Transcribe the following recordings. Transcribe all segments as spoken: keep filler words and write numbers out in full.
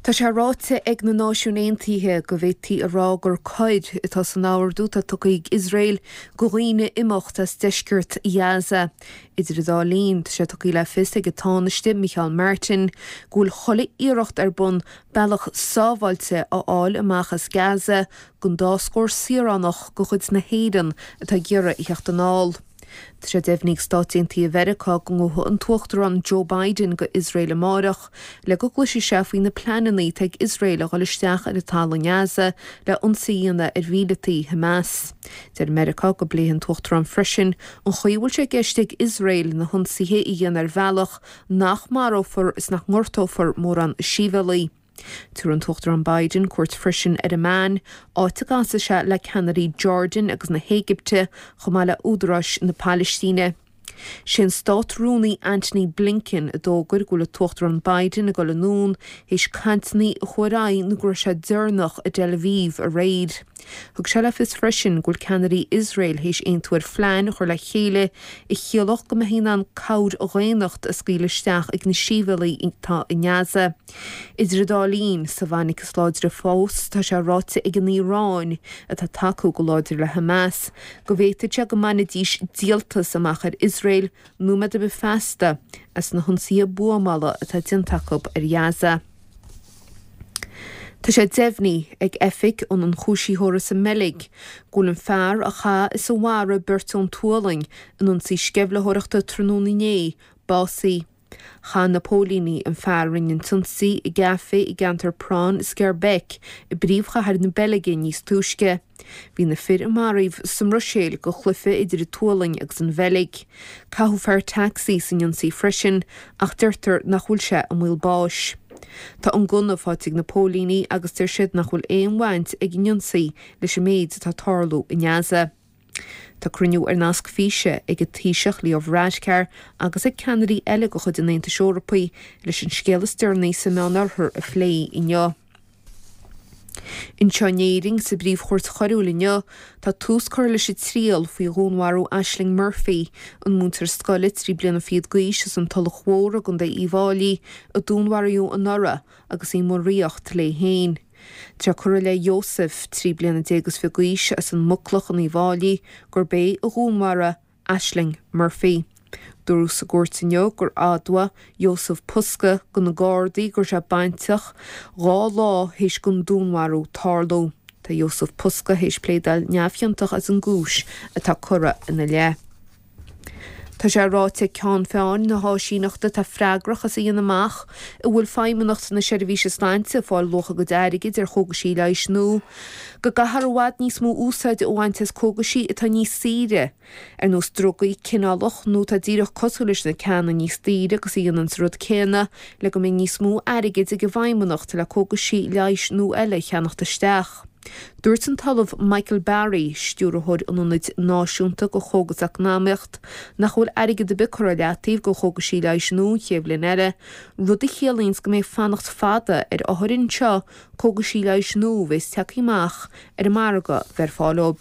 Tá sé ráite ag na náisiúnéontaithe go bhfuil a rá gur coid itá san ábhar dúta tucaigh Israel go dhaoine imeacht as deisceart Gaza. Idir dá líon sé tucaí le fios ag tánaiste Micheál Martin gúil chola iirecht ar bun bealach sábhailte á áil amachchas Gaza gon dáscóir siaránach go chuid na héireann atá ghéire i cheachtanáil. Tá sé deimhníigh stáitiúntaí Mheiriceá go ngutha an tuachtar an Joe Biden go Israel amárach le go gluisi sé faoin na pleanaí teag Israel a gholisteach ar atá in Gaza le ionsaíonna ar bhílataí Hamas. Deir Mheiriceá go bliain tuachtar an freisin an chuomhfuil sé geisteigh Israel na hionsaithe í dhéana ar bhealach nach marófar is nach ngortófar mór an síbhelaí. Tuair an tuachtar an Biden cuairt freisin ar Amman áite gasa se le ceannarí Jordan agus na Héigipte chomh maith le údaráis na Palestíne. Sin státrúnaí Anthony Blinken a dógur go le tuachtar an Biden a go le nún hís cantaní a chuiráid na gur se dearnach a Tel Aviv a réid. Thug se le fis freisin gúil ceannarí Israel hís aontuair phlean chuir le chéile i chiaolach go híán cabhd a ghaonacht a scaoileisteach ag na síbhelaí tá in Gaza. Idir dá líon sa bhainnig is láidir a fós tá sé ráite ag an Íráin a tá takeú go láidir le Hamas go bhhéiteite go mana díos díaltas amach ar Israel nó me de befesta as na hunsaí buamála atá dintacob ar Gaza. Tá sé deimhní ag efic ón an chúisíthóra sa melig gúil an fearr a cha is a mhara Bertón Tualing an ionsaí sceblathireachta trónaí básaí. Cha Napólíní an fearr rinnean tunsaí i gcafe i gantar prán is Scairbec i bríomhchathir na Beilge níos túisce. Bhí na fir amaríomh som Roiséil go chluife idir i Tualing agus an Bheilg. Cathú fearr taxí san ionsaí freisin ach deirtar nach bhfuil sé an bhfuil báis. Tá an gunna fáitigh Napólíní agus tir siad nach bhfuil éon bhaint ag ionsaí leis a méid tá tarlú in Gaza. Tá cruniú ar nasc físe ag a tíiseach líomh ráidcear agus ag ceannarí eile go chud in Aontas Eorpaí leis an scéal istearnaí sa meánarthar a phlé inniu. In seanéiring sa bríomh chuirt choiriúil inniu tá tús chuir leis i tríal faoi dhúnmharú Aisling Murphy an múntar scoile trí bliana fiad gaois as an talach mhór gon de íbháilí a dúnmharú an nora agus í moríocht le héin. Tre chuir le Joseph trí bliana dégus fi gaois as an muclach an íbháilí gur bé a dhúnmhara Aisling Murphy. Dúrú sa gúirtaineo gur adwa Joseph Puska go na Gardaí gur se bainteach rá lá héis gon dúnmharú tarlú. Tá Joseph Puska héis plédal neamhfiantach as an gúis atá cura ina le. Tá sé ráite ceann feáin na háisíneachta tá freigrach as íon amach a bhfuil feimimeacht na seirbhíse sláinte fáil locha go deirigid ar chógasí leis nó. Go gathharhád níos mó úsáid óhaintas cógasí atá níos síre ar nó drogaí cinálach nó tá díreach cosú leis na ceanna níos tíre agus íon an rud céna le go mé níos mó airigid ag go bhaimimeacht le cógasí leis nó eile cheannachta steach. Dúirt an talamh Michael Barry stúrthóid an ionad náisiúnta go chógas eacnámaíocht nach bhfuil airigid de bicúra leatíomh go chógasí leis nó chéimhlinn eile rud i chéalaíns go mé fannacht fada ar áthirinn seo chógasí leis nó bheits teachaíach ar marga ver fáilób.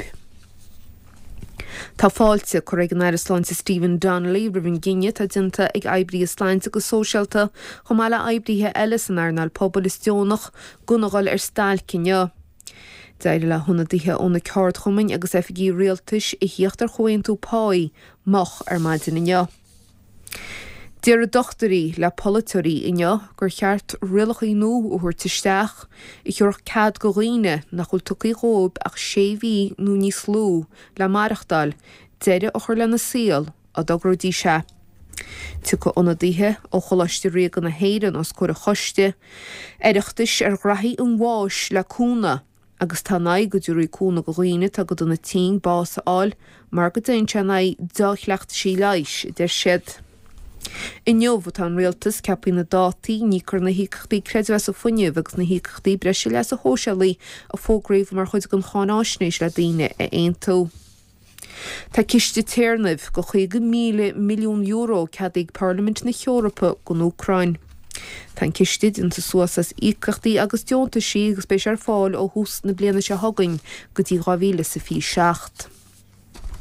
Tá fáilte chuir ag an Airslainte Stephen Donnelly ribhinn gine tá dinta ag oibrií Islánta go sóisialta chomh maith le oibríthe eile san airneall pobalistúnach gunagáil ar stáil cinne. Deir le thunadaithe ónna ceart chumainn agus efigí rialtais i híochttar chuainn tú páí mach ar maidin inniu. Deir a dochtarí le politúirí inniu gur cheart rialachaí nó ó thuair taisteach i dheoch cad go dhaoine nach chfuil tucaí róib ach sé bhí nó níos lú le marachtáil deire ó chuir le na síal a dogródí se. Tu go ionadaithe ó choláiste riagan na héireann os chuir a choiste éireachtais ar grathaí an bháis le cúna agus tá naid go dúirí cúna go dhaoine tá go donna tí bás áil mar go daon se naid dáchleachta sí leis deir siad. I neomh tá an rialtas ceapaí na dátaí ní chur na híochtaí creidmheas a fuinneamh agus na híochtaí breise leis a hósealaí a fógréomh mar chuid gon chánáisnéis le daoine a aontú. Tá ciste téirnamh go chuig go míle milliún euro cead ag Parliament na Eorpa gon Úcrain. Tá cistid inta suasas ícachtaí agus deonta sí agus béis ar fáil ó hús na bliana se hagainn go dtí dhá mhíle sa fí seacht.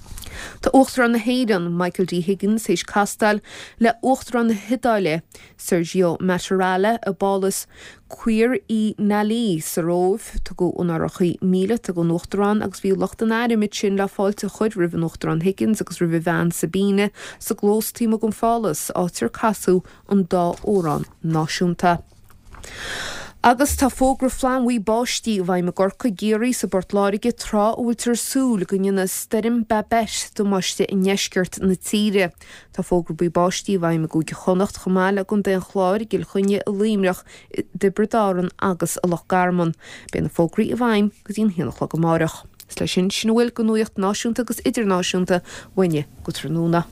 Tá uachtar na héireann Michael D. Higgins éis castal le uachtar na hidáile Sergio Maturale a bálas cuir í nalí sa róh tá go unarchaí míle tá go nuachtarán agus bhí lochtan air mit sin le fáilte chud rih nuachtarán Higgins agus rih bhean Sabine sa glóstí a go fálas átar casú an dá órán náisiúnta. Agus tá fógra flaen wí báistí bhaid me gorcha géirí sa bortláige trá últar súl go na sterim babes do maiste in neisgurt na tíre. Tá fógra bú báistí bhaid me goige chonacht chomáile gon den chláir gil chunne a líimreach de bredáran agus a loch garman. Ben na fógraí a bhaim go dtíon hinach le go márach. Slei sin sin bhfuil go nuocht náisiúnta agus idirnáisiúnta bhaine go trúna.